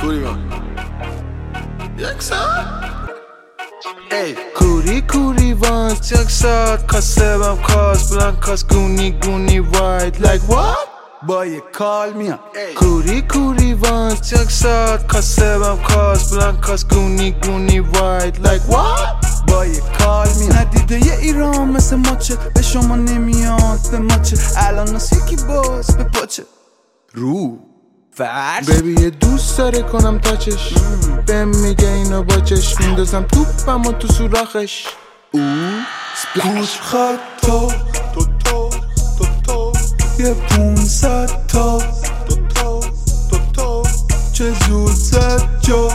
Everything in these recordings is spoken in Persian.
کوری من یک ساعت کوری کوری وانس یک ساعت کاسبم کاس بلانکاس گونی گونی واید like what؟ با یه کال میام کوری کوری وانس یک ساعت کاسبم کاس بلانکاس گونی گونی واید like what؟ با یه کال میام ندیده یه ایران مثل ماچه به شما نمیاد به ماچه الان ناس یکی باز به پاچه رو فرش بیبی یه دوست داره کنم تاچش بهم میگه اینو با چشم میندازم توپم و تو سوراخش سپلش خط تو یه 500 تا چه زود زد جا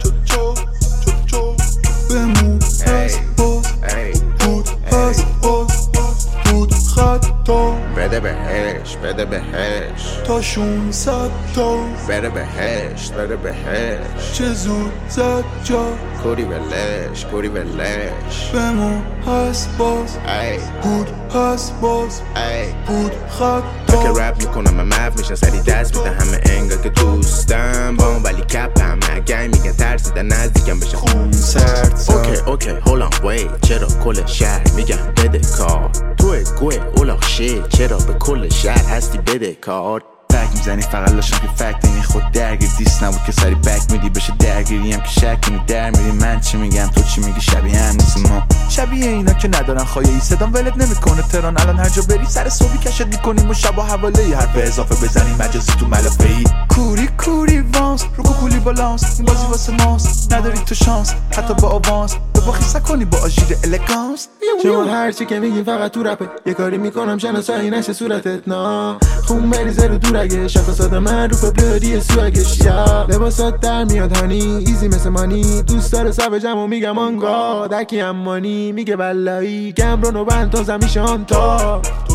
بمون هست باز بود هست باز بود خطا بده بهش بده بهش تا 600 تا بده بهش بده بهش چه زود زد جا کوری ولش کوری ولش بمون هست باز بود هست باز بود خطا که رپ میکنم من مف میشن سری دست میده همه انگار که دوستم با اون ولی کپ همه اگه میگن ترسیدن نزدیکم بشه خون سرد اوکی hold on wait چرا کل شهر میگم بده کار توی گوه اولاخ شید چرا به کل شهر هستی بده کار فک میزنی فقط لاشم که فکت اینی خود درگیر دیست نبود که سری بک میدی بشه درگیری هم که شک کنی در میری من چی میگم تو چی میگی شبیه هم نیستیم ما شبیه اینا که ندارن خواهی صدام ولت نمیکنه تران الان هر جا بری سر صبحی کشت میکنیم و شب و حواله حرف اضافه بزنیم مجازی تو ملافه ای کوری کوری وانس رو کولی بالانس این بازی واسه ماست نداری تو شانس حتی با آوانس تو با خیسه کنی با آژیر الگانس شما هرچی که میگین فقط تو رپه یه کاری میکنم شناسایی نشه صورتت نا خون بریزه رو دورگه شخصات من رو پبلری سوگش یا لباسات در میاد هانی ایزی مثل مانی دوست داره سب جمع و میگم آنگا دکی امانی میگه بلایی گمرون و بند تا زمیشان تا